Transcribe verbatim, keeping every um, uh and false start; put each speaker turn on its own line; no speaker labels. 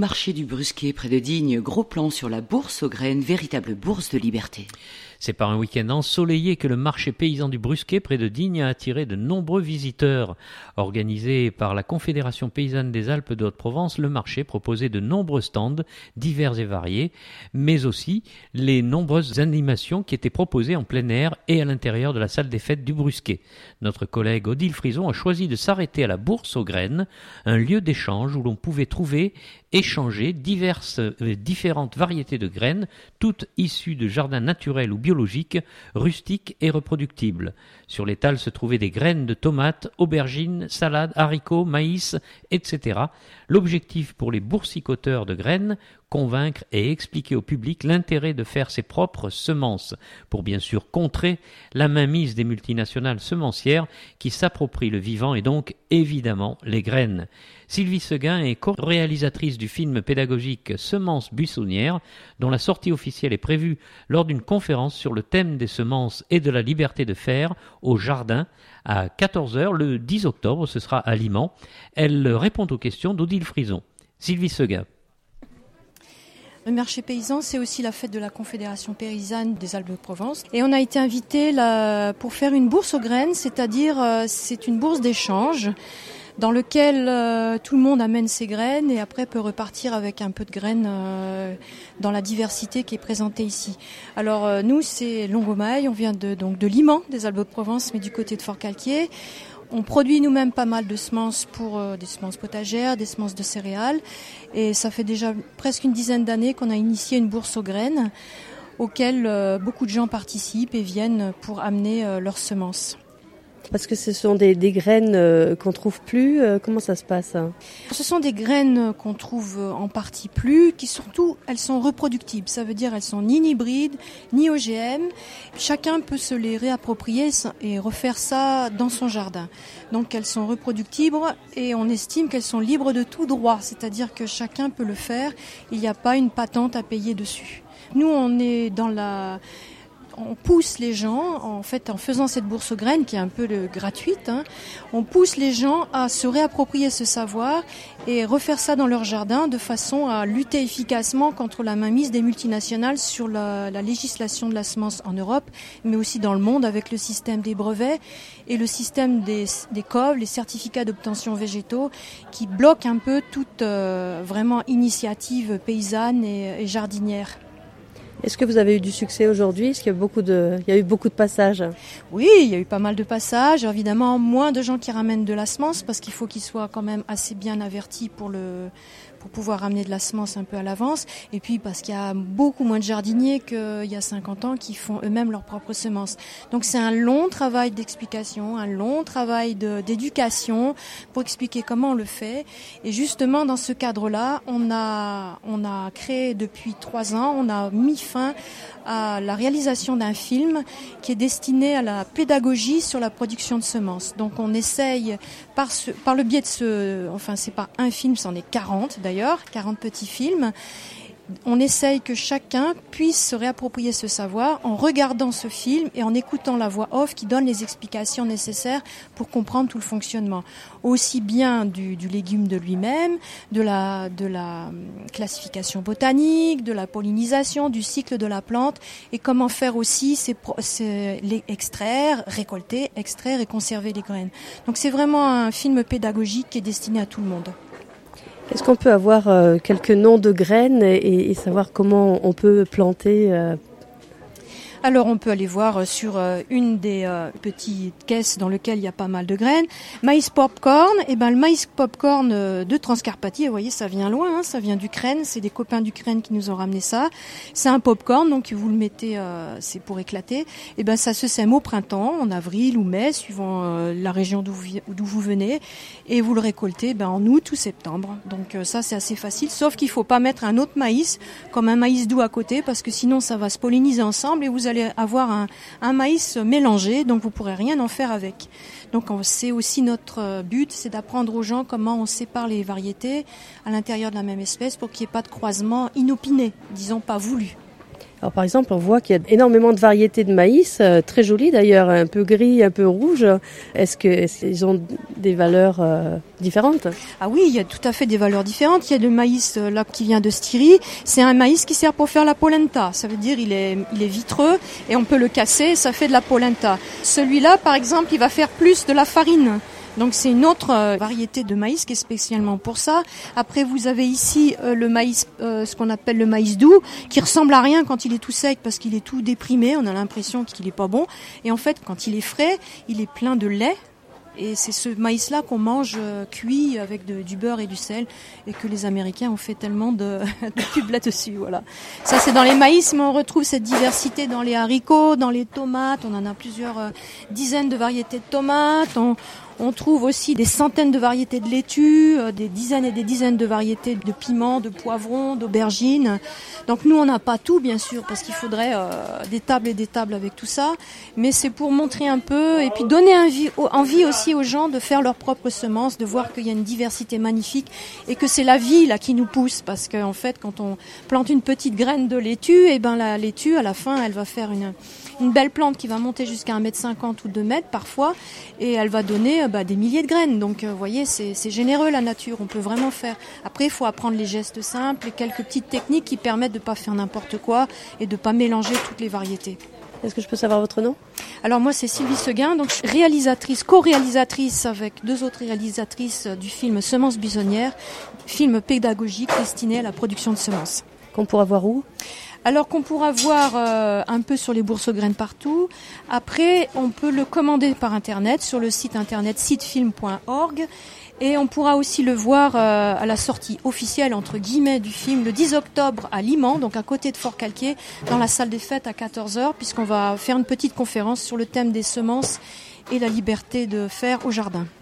marché du Brusquet, près de Digne, gros plan sur la bourse aux graines, véritable bourse de liberté.
C'est par un week-end ensoleillé que le marché paysan du Brusquet, près de Digne, a attiré de nombreux visiteurs. Organisé par la Confédération paysanne des Alpes de Haute-Provence, le marché proposait de nombreux stands, divers et variés, mais aussi les nombreuses animations qui étaient proposées en plein air et à l'intérieur de la salle des fêtes du Brusquet. Notre collègue Odile Frison a choisi de s'arrêter à la bourse aux graines, un lieu d'échange où l'on pouvait trouver, échanger diverses, euh, différentes variétés de graines, toutes issues de jardins naturels ou biologiques, rustiques et reproductibles. Sur l'étal se trouvaient des graines de tomates, aubergines, salades, haricots, maïs, et cetera. L'objectif pour les boursicoteurs de graines, convaincre et expliquer au public l'intérêt de faire ses propres semences, pour bien sûr contrer la mainmise des multinationales semencières qui s'approprient le vivant et donc évidemment les graines. Sylvie Seguin est co-réalisatrice du film pédagogique Semences buissonnières, dont la sortie officielle est prévue lors d'une conférence sur le thème des semences et de la liberté de faire au jardin à quatorze heures le dix octobre, ce sera à Limans. Elle répond aux questions d'Odile Frison. Sylvie Seguin.
Le marché paysan, c'est aussi la fête de la Confédération paysanne des Alpes de Provence. Et on a été invité là pour faire une bourse aux graines, c'est-à-dire euh, c'est une bourse d'échange dans lequel euh, tout le monde amène ses graines et après peut repartir avec un peu de graines euh, dans la diversité qui est présentée ici. Alors euh, nous, c'est Longomaille, on vient de, donc de Limans, des Alpes de Provence, mais du côté de Fort-Calquier. On produit nous-mêmes pas mal de semences pour euh, des semences potagères, des semences de céréales. Et ça fait déjà presque une dizaine d'années qu'on a initié une bourse aux graines auquel euh, beaucoup de gens participent et viennent pour amener euh, leurs semences.
Parce que ce sont des, des graines euh, qu'on trouve plus. Euh, comment ça se passe hein?
Ce sont des graines qu'on trouve en partie plus, qui surtout, elles sont reproductibles. Ça veut dire elles sont ni hybrides, ni O G M. Chacun peut se les réapproprier et refaire ça dans son jardin. Donc elles sont reproductibles et on estime qu'elles sont libres de tout droit. C'est-à-dire que chacun peut le faire. Il n'y a pas une patente à payer dessus. Nous, on est dans la... On pousse les gens, en fait, en faisant cette bourse aux graines, qui est un peu le, gratuite, hein, on pousse les gens à se réapproprier ce savoir et refaire ça dans leur jardin de façon à lutter efficacement contre la mainmise des multinationales sur la, la législation de la semence en Europe, mais aussi dans le monde avec le système des brevets et le système des, des C O V, les certificats d'obtention végétaux, qui bloquent un peu toute euh, vraiment initiative paysanne et, et jardinière.
Est-ce que vous avez eu du succès aujourd'hui ? Est-ce qu'il y a beaucoup de, il y a eu beaucoup de passages ?
Oui, il y a eu pas mal de passages. Évidemment, moins de gens qui ramènent de la semence parce qu'il faut qu'ils soient quand même assez bien avertis pour le, pour pouvoir ramener de la semence un peu à l'avance. Et puis parce qu'il y a beaucoup moins de jardiniers qu'il y a cinquante ans qui font eux-mêmes leurs propres semences. Donc c'est un long travail d'explication, un long travail de, d'éducation pour expliquer comment on le fait. Et justement, dans ce cadre-là, on a, on a créé depuis trois ans, on a mis fin à la réalisation d'un film qui est destiné à la pédagogie sur la production de semences. Donc on essaye par, ce, par le biais de ce, enfin c'est pas un film, c'en est quarante d'ailleurs, quarante petits films. On essaye que chacun puisse se réapproprier ce savoir en regardant ce film et en écoutant la voix off qui donne les explications nécessaires pour comprendre tout le fonctionnement. Aussi bien du, du légume de lui-même, de la, de la classification botanique, de la pollinisation, du cycle de la plante et comment faire aussi ces, ces, les extraire, récolter, extraire et conserver les graines. Donc c'est vraiment un film pédagogique qui est destiné à tout le monde.
Est-ce qu'on peut avoir euh, quelques noms de graines et, et savoir comment on peut planter euh...
Alors on peut aller voir sur euh, une des euh, petites caisses dans lesquelles il y a pas mal de graines. Maïs popcorn, et ben le maïs popcorn euh, de Transcarpathie, vous voyez ça vient loin, hein, ça vient d'Ukraine, c'est des copains d'Ukraine qui nous ont ramené ça. C'est un popcorn, donc vous le mettez, euh, c'est pour éclater. Et ben ça se sème au printemps, en avril ou mai, suivant euh, la région d'où vous, d'où vous venez, et vous le récoltez ben, en août ou septembre. Donc euh, ça c'est assez facile, sauf qu'il faut pas mettre un autre maïs, comme un maïs doux à côté, parce que sinon ça va se polliniser ensemble et vous allez avoir un, un maïs mélangé, donc vous pourrez rien en faire avec. Donc c'est aussi notre but, c'est d'apprendre aux gens comment on sépare les variétés à l'intérieur de la même espèce pour qu'il n'y ait pas de croisement inopiné, disons pas voulu.
Alors par exemple, on voit qu'il y a énormément de variétés de maïs, euh, très jolies d'ailleurs, un peu gris, un peu rouge. Est-ce que est-ce qu'ils ont des valeurs euh, différentes.
Ah oui, il y a tout à fait des valeurs différentes. Il y a le maïs euh, là qui vient de Styrie. C'est un maïs qui sert pour faire la polenta. Ça veut dire il est il est vitreux et on peut le casser, ça fait de la polenta. Celui-là, par exemple, il va faire plus de la farine. Donc c'est une autre euh, variété de maïs qui est spécialement pour ça. Après vous avez ici euh, le maïs, euh, ce qu'on appelle le maïs doux, qui ressemble à rien quand il est tout sec parce qu'il est tout déprimé. On a l'impression qu'il est pas bon. Et en fait, quand il est frais, il est plein de lait. Et c'est ce maïs-là qu'on mange euh, cuit avec de, du beurre et du sel et que les Américains ont fait tellement de, de pubs là-dessus. Voilà. Ça c'est dans les maïs, mais on retrouve cette diversité dans les haricots, dans les tomates. On en a plusieurs euh, dizaines de variétés de tomates. On, On trouve aussi des centaines de variétés de laitue, des dizaines et des dizaines de variétés de piments, de poivrons, d'aubergines. Donc nous, on n'a pas tout, bien sûr, parce qu'il faudrait euh, des tables et des tables avec tout ça. Mais c'est pour montrer un peu et puis donner envie, envie aussi aux gens de faire leurs propres semences, de voir qu'il y a une diversité magnifique et que c'est la vie là qui nous pousse. Parce qu'en en fait, quand on plante une petite graine de laitue, et ben la laitue, à la fin, elle va faire une, une belle plante qui va monter jusqu'à un mètre cinquante ou deux mètres parfois, et elle va donner bah, des milliers de graines. Donc, vous euh, voyez, c'est, c'est généreux la nature. On peut vraiment faire. Après, il faut apprendre les gestes simples et quelques petites techniques qui permettent de ne pas faire n'importe quoi et de ne pas mélanger toutes les variétés.
Est-ce que je peux savoir votre nom ?
Alors moi, c'est Sylvie Seguin, donc je suis réalisatrice, co-réalisatrice avec deux autres réalisatrices du film Semences buissonnières, film pédagogique destiné à la production de semences.
Qu'on pourra voir où ?
Alors qu'on pourra voir euh, un peu sur les bourses aux graines partout. Après, on peut le commander par Internet sur le site internet seedfilm point org. Et on pourra aussi le voir euh, à la sortie officielle, entre guillemets, du film le dix octobre à Liman, donc à côté de Fort-Calquier, dans la salle des fêtes à quatorze heures, puisqu'on va faire une petite conférence sur le thème des semences et la liberté de faire au jardin.